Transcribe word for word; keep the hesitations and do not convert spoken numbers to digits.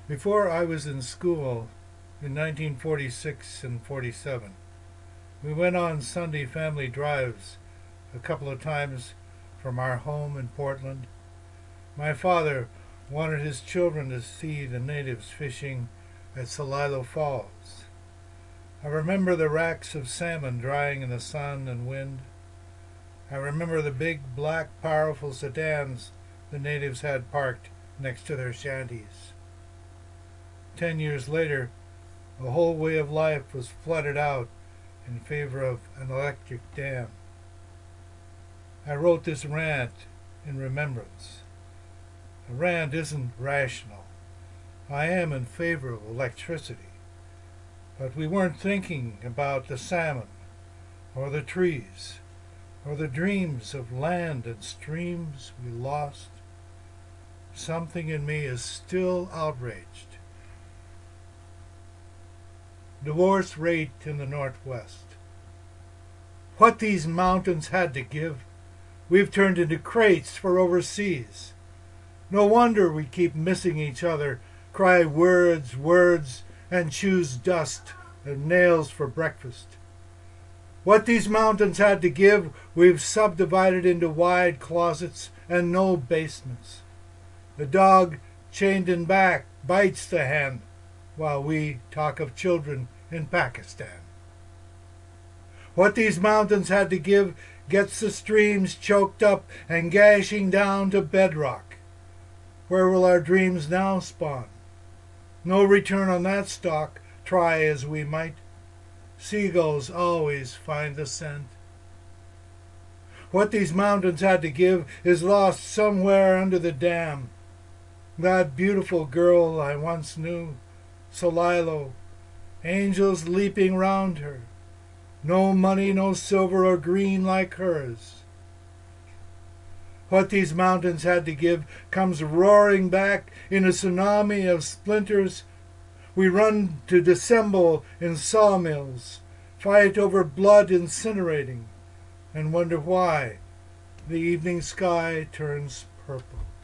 Before I was in school in nineteen forty-six and forty-seven, we went on Sunday family drives a couple of times from our home in Portland. My father wanted his children to see the natives fishing at Celilo Falls. I remember the racks of salmon drying in the sun and wind. I remember the big, black, powerful sedans the natives had parked next to their shanties. Ten years later, the whole way of life was flooded out in favor of an electric dam. I wrote this rant in remembrance. The rant isn't rational. I am in favor of electricity, but we weren't thinking about the salmon, or the trees, or the dreams of land and streams we lost. Something in me is still outraged. Divorce rate in the Northwest. What these mountains had to give, we've turned into crates for overseas. No wonder we keep missing each other, cry words, words, and choose dust and nails for breakfast. What these mountains had to give, we've subdivided into wide closets and no basements. The dog, chained in back, bites the hand, while we talk of children in Pakistan. What these mountains had to give gets the streams choked up and gashing down to bedrock. Where will our dreams now spawn? No return on that stock, try as we might. Seagulls always find the scent. What these mountains had to give is lost somewhere under the dam. That beautiful girl I once knew, Celilo, angels leaping round her. No money, no silver or green like hers. What these mountains had to give comes roaring back in a tsunami of splinters. We run to dissemble in sawmills, fight over blood incinerating, and wonder why the evening sky turns purple.